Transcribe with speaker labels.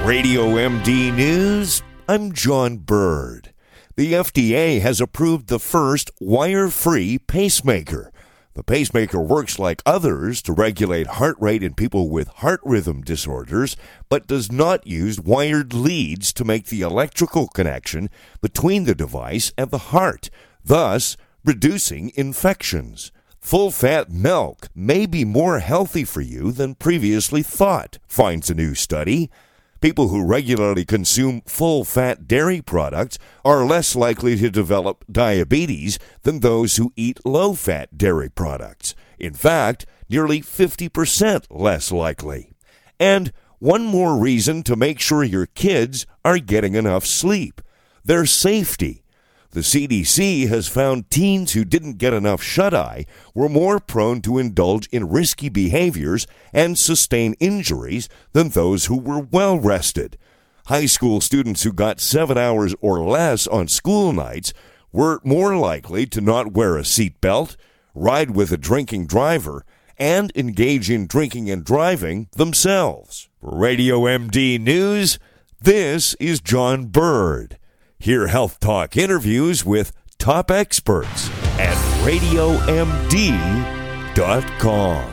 Speaker 1: Radio MD News, I'm John Bird. The FDA has approved the first wire-free pacemaker. The pacemaker works like others to regulate heart rate in people with heart rhythm disorders, but does not use wired leads to make the electrical connection between the device and the heart, thus reducing infections. Full-fat milk may be more healthy for you than previously thought, finds a new study. People who regularly consume full-fat dairy products are less likely to develop diabetes than those who eat low-fat dairy products. In fact, nearly 50% less likely. And one more reason to make sure your kids are getting enough sleep: their safety. The CDC has found teens who didn't get enough shut-eye were more prone to indulge in risky behaviors and sustain injuries than those who were well-rested. High school students who got 7 hours or less on school nights were more likely to not wear a seatbelt, ride with a drinking driver, and engage in drinking and driving themselves. For Radio MD News, this is John Bird. Hear Health Talk interviews with top experts at RadioMD.com.